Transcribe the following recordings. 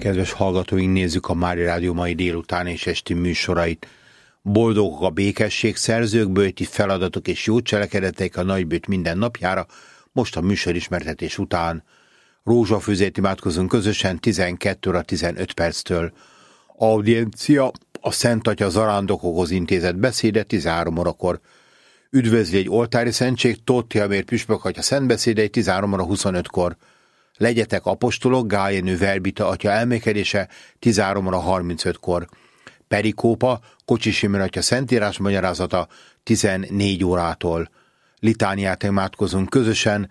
Kedves hallgatóink, nézzük a Mária Rádió mai délután és esti műsorait. Boldogok a békesség szerzők, bőti feladatok és jó cselekedetek a nagybőt minden napjára, most a műsorismertetés után. Rózsafőzét imádkozunk közösen 12 óra 15 perctől. Audiencia a Szent Atya zarándokokhoz intézett beszéde 13 órakor. Üdvözli egy oltári szentség, Tóth Tihamér püspök atya szentbeszédei 13 óra 25-kor. Legyetek apostolok, Gál Jenő verbita atya elmékedése 13 óra 35-kor. Perikópa, Kocsis Imre atya szentírás magyarázata 14 órától. Litániát imádkozunk közösen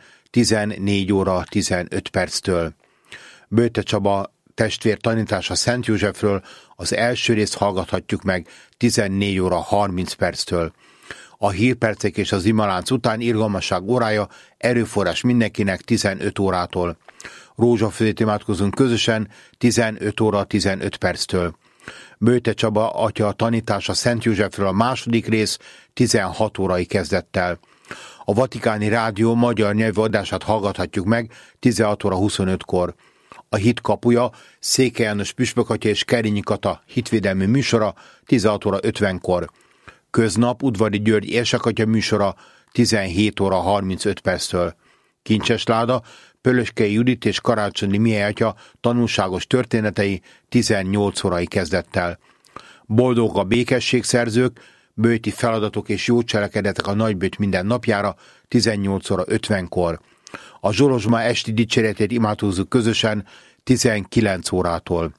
14 óra 15 perctől. Böjte Csaba testvér tanítása Szent Józsefről az első részt hallgathatjuk meg 14 óra 30 perctől. A hírpercek és az imalánc után irgalmasság órája, erőforrás mindenkinek 15 órától. Rózsafőzét imádkozunk közösen 15 óra 15 perctől. Böjte Csaba atya tanítása Szent Józsefről a második rész 16 órai kezdett el. A Vatikáni Rádió magyar nyelvű adását hallgathatjuk meg 16 óra 25-kor. A Hit kapuja, Székely János püspök atya és Kerényi Kata hitvédelmi műsora 16 óra 50-kor. Köznap Udvari György érsekatya műsora 17 óra 35 perctől. Kincses láda, Pölöskei Judit és Karácsonyi Mihály atya tanulságos történetei 18 órai kezdett el. Boldog a békesség szerzők, bőti feladatok és jó cselekedetek a nagybőt minden napjára 18 óra 50-kor. A Zsolozsma esti dicséretét imádkozzuk közösen 19 órától.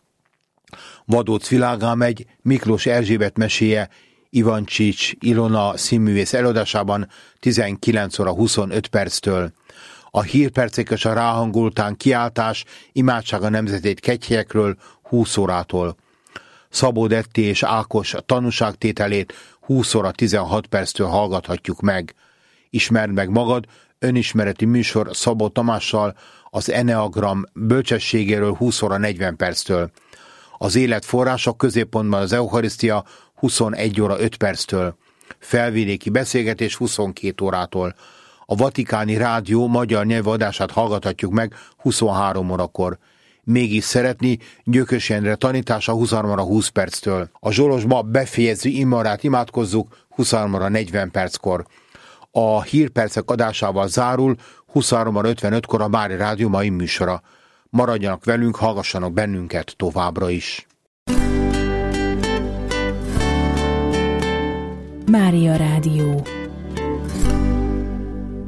Vadóc világá megy, Miklós Erzsébet meséje Ivancsics Ilona színművész előadásában 19 óra 25 perctől. A hírpercek és a ráhangoltán kiáltás, imádság a nemzetét kegyhelyekről 20 órától. Szabó Detti és Ákos tanúságtételét 20 óra 16 perctől hallgathatjuk meg. Ismerd meg magad, önismereti műsor Szabó Tamással az Eneagram bölcsességéről 20 óra 40 perctől. Az élet forrása középpontban az Eucharisztia 21 óra 5 perctől. Felvidéki beszélgetés 22 órától. A Vatikáni Rádió magyar nyelvű adását hallgathatjuk meg 23 órakor. Mégis szeretni, Gyökös Endre tanítása 23 óra 20 perctől. A Zsolozsma befejező imarát imádkozzuk 23 óra 40 perckor. A hírpercek adásával zárul 23 óra 55-kor a Mária Rádió mai műsora. Maradjanak velünk, hallgassanak bennünket továbbra is. Mária Rádió.